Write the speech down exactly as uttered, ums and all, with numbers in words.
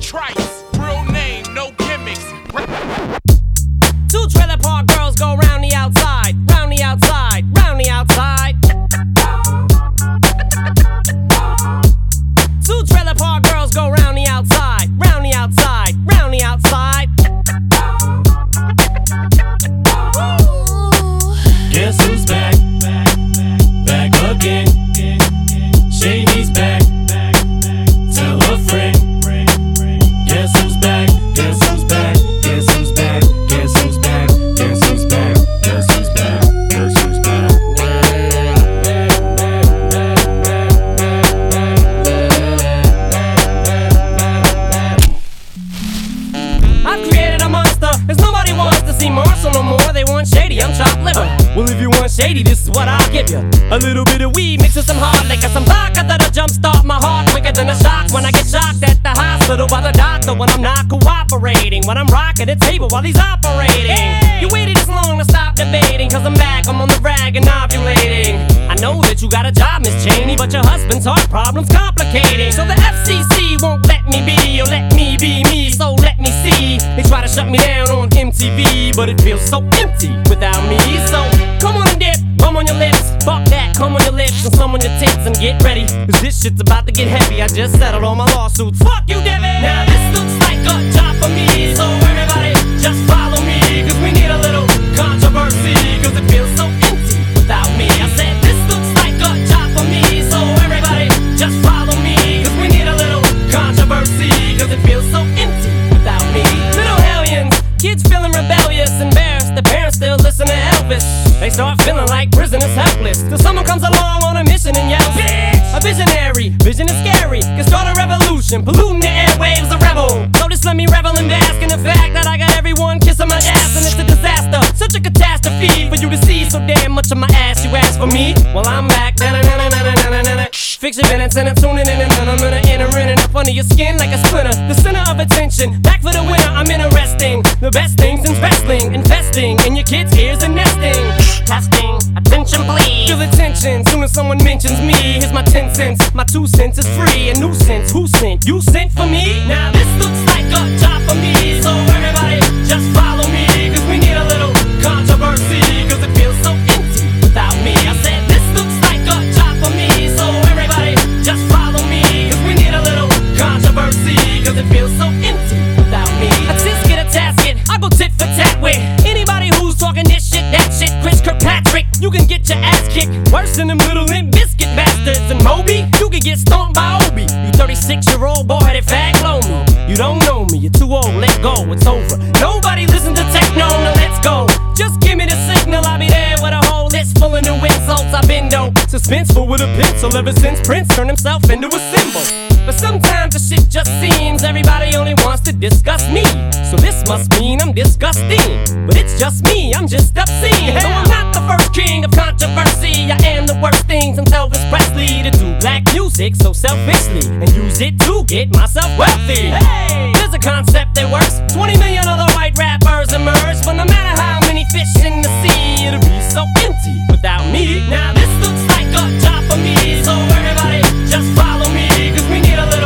Trice, real name, no gimmicks. Two trailer park girls go round the outside, round the outside, round the outside. Two trailer park girls go round the outside, round the outside, round the outside. Guess who's back? Back again. Shady's back. Tell a friend. Guess who's back? Guess who's back? Guess who's back? Guess who's back? Guess who's back? Guess who's back? Guess who's back? I've created a monster, cause nobody wants to see Marshall no more. They want Shady, I'm chopped liver. Well, if you want Shady, this is what I'll give you. A little bit of weed mixed with some hard liquor, some vodka that'll jumpstart my heart quicker than a shock when I get shocked at the hospital by the doctor when I'm not cooperating, when I'm rocking the table while he's operating. Hey! You waited this long to stop debating, cause I'm back, I'm on the rag and ovulating. I know that you got a job, Miss Cheney, but your husband's heart problem's complicating. So the F C C won't let me be, or let me be me, so let me see. They try to shut me down on M T V, but it feels so empty without me. So come on and dip, bum on your lips, fuck that, come on your lips and some on your tits and get ready, cause this shit's about to get heavy. I just settled all my lawsuits, fuck you, Devin. Now this looks like a job for me, so everybody just follow me, cause we need a little controversy, cause it feels so empty without me. I said this looks like a job for me, so everybody just follow me, cause we need a little controversy, cause it feels so empty without me. Little hellions, kids feeling rebellious, embarrassed, the parents still listen to Elvis. They start feeling like prisoners helpless, till someone comes along on a mission and yells, bitch! A visionary, vision is scary, can start a revolution, polluting the airwaves, a rebel. So just let me revel and bask in the fact that I got everyone kissing my ass, and it's a disaster, such a catastrophe for you to see so damn much of my ass. You ask for me, well I'm back. Fix your minutes and I'm tuning in, and then I'm gonna enter in and up under your skin like a splinter. The center of attention, back for the winner. I'm interesting, the best things in wrestling, investing in your kids' ears and nesting. Testing, attention please. Feel the tension, soon as someone mentions me. Here's my ten cents, my two cents is free. A nuisance, who sent? You sent for me? Now this looks like a job for me, so everybody just follow me, cause we need a little controversy, cause it feels so empty without me. I said this looks like a job for me, so everybody just follow me, cause we need a little controversy, cause it feels so empty without me. A tisket, a tasket, I go tit for tat with anybody who's talking this shit, that shit. Chris Kirkpatrick, you can get your ass kicked worse than them little Limp Biscuit bastards. And Moby, you can get stomped by Obi. You thirty-six year old boy headed fag blow me. You don't know me, you're too old, let go, it's over. Nobody listen to techno, now let's go. Just give me the signal, I'll be there with a whole list full of new insults. I've been dope, suspenseful with a pencil ever since Prince turned himself into a symbol. But sometimes the shit just seems everybody only wants to discuss me. So this must mean I'm disgusting, but it's just me, I'm just obscene. No, I'm not the first king of controversy. I am the worst thing since Elvis Presley to do black music so selfishly and use it to get myself wealthy. Hey, there's a concept that works. twenty million other white rappers emerge, but no matter how many fish in the sea, it'll be so empty without me. Now this looks like a job for me, so everybody just follow me, cause we need a little